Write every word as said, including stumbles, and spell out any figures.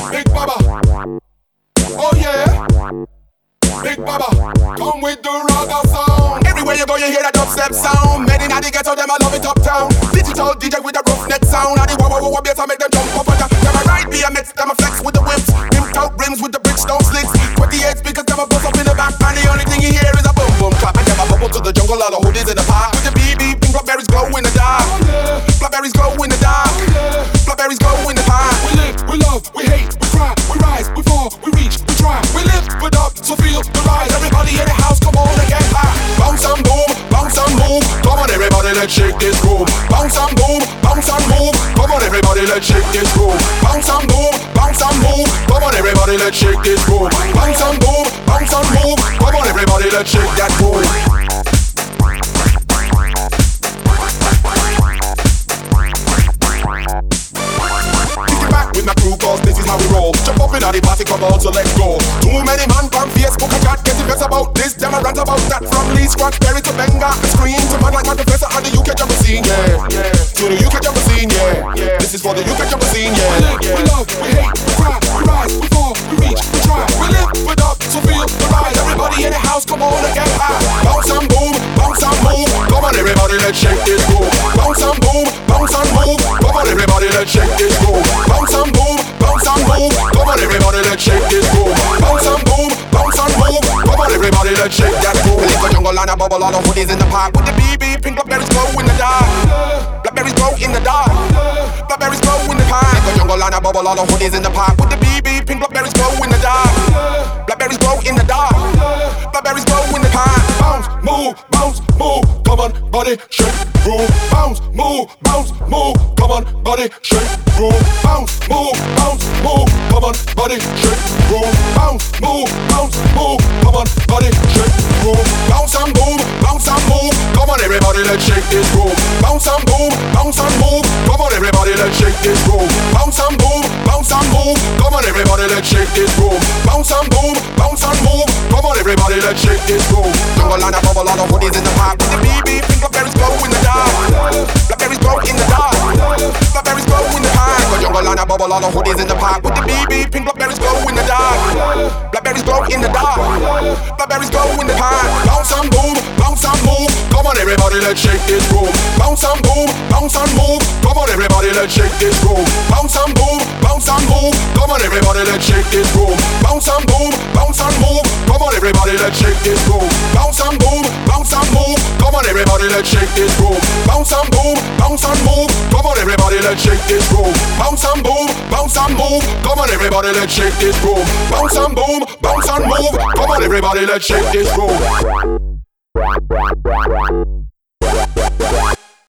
Big Baba. Oh yeah. Big Baba. Come with the ragga sound. Everywhere you go, you hear that dubstep sound. Men inna the ghetto, them I love it uptown. Digital D J with a roughneck sound. And the wah wah wah wah bass, I make them jump up and down. Them I ride B M X, them I flex with the whips. Pimped out rims with the Bridgestone slicks. twenty-eight speakers, them I bust up in the back. And the only thing you hear is a boom boom clap. And them I bubble to the jungle, all the hoodies in the park. With the B B, pink blackberries glow in the dark. Blackberries glow in the dark. Blackberries glow in the park. We live, we love, we hate, we cry, we rise, we fall, we reach, we try. We live, we dub, so feel the rise. Everybody in the house, come on and get high. Bounce and boom, bounce and move. Come on everybody, let's shake this room. Bounce and boom, bounce and move. Come on everybody, let's shake this room. Bounce and boom, bounce and move. Come on everybody, let's shake this room. Bounce and boom, bounce and move. Come on everybody, let's shake that room. With my crew, cause this is how we roll. Jump up in the party, come on, so let's go. Too many man from Facebook and chat getting best about this. Them a rant about that. From Lee Scratch, Berry to Benga and Screen to man like my professor and the U K jumper scene, yeah, yeah. To the U K jumper scene, yeah, yeah. This is for the U K jumper scene, yeah. We live, yeah. We love, we hate, we cry, we rise, we fall, we reach, we try. We live, we dub, so feel the rise. Everybody in the house, come on and get high. Bounce and boom, bounce and move. Come on everybody, let's shake this room. Bounce and boom, bounce and move. Come on everybody, let's shake this room. Bounce and boom, bounce and move. Come on everybody, let's shake this room. Bounce and boom, bounce and move. Come on everybody, let's shake that room. We live a jungle and a bubble, all the hoodies in the park. With the B B, pink blackberries glow in the dark. Blackberries glow in the dark. Blackberries glow in the park. Live a jungle and a bubble, all the hoodies in the park. With the B B, pink blackberries glow in the dark. Blackberries glow in the dark. Blackberries glow in the park. Bounce, move, bounce, move. Come on, body, shake, room. Bounce, move, bounce, move. Come on, body, shake, room. Bounce, move, bounce, move. Come on, body, shake, room. Bounce, move, bounce, move. Come on, body, shake, room. Bounce and boom, bounce and move. Come on, everybody, let's shake this room. Bounce and boom, bounce and move. Come on, everybody, let's shake this room. Bounce and boom, bounce and move. Come on, everybody, let's shake this room. Bounce and boom, bounce and move. Come on, everybody, let's shake this room. Jungle and a bubble, all the hoodies in the park. With the B B, pink blackberries glow in the dark. Blackberries glow in the dark. Blackberries glow in the park. Go jungle and a bubble, all the hoodies in the park. With the B B, pink blackberries glow in the dark. Blackberries glow in the dark. Blackberries glow in the park. Bounce and boom, bounce and move. Come on, everybody, let's shake this room. Bounce and boom, bounce and move. Come on, everybody, let's shake this room. Bounce and boom, bounce and move. Come on, everybody, let's shake this room. Bounce and boom, bounce and move. Come on, everybody, let's shake this room. Bounce and boom, bounce and move. Come on, everybody, let's shake this room. Bounce and boom, bounce and move. Come on, everybody, let's shake this room. Bounce and boom, bounce and move. Come on, everybody, let's shake this room. Bounce and boom, bounce and move. Come on, everybody, let's shake this room.